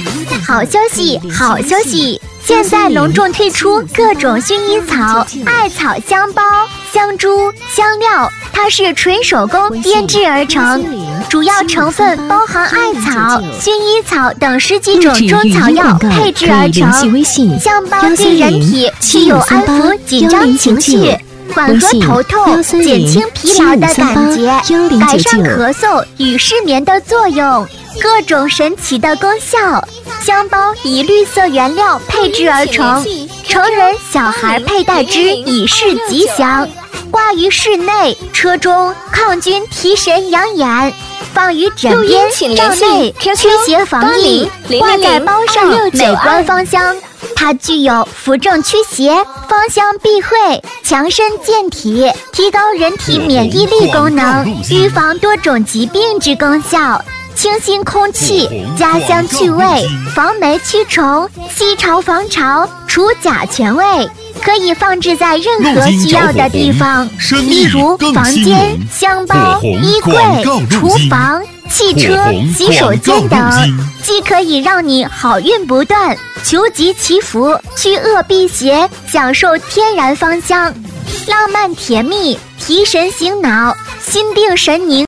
好消息，好消息！现在隆重推出各种薰衣草、艾草香包、香珠、香料，它是纯手工编制而成，主要成分包含艾草、薰衣草等10几种中草药配制而成。香包对人体具有安抚紧张情绪、缓和头痛、减轻疲劳的感觉，改善咳嗽与失眠的作用，各种神奇的功效。香包以绿色原料配制而成，成人小孩佩戴之以示吉祥，挂于室内、车中，抗菌提神养眼，放于枕边、帐内，驱邪防疫，挂在包上，美观芳香。它具有扶正驱邪、芳香避秽、强身健体、提高人体免疫力功能、预防多种疾病之功效。清新空气，家香去味，防霉驱虫，吸潮防潮，除甲醛味，可以放置在任何需要的地方，例如房间、箱包、衣柜、厨房、汽车、洗手间等，既可以让你好运不断，求吉祈福，驱恶避邪，享受天然芳香，浪漫甜蜜，提神醒脑，心定神宁。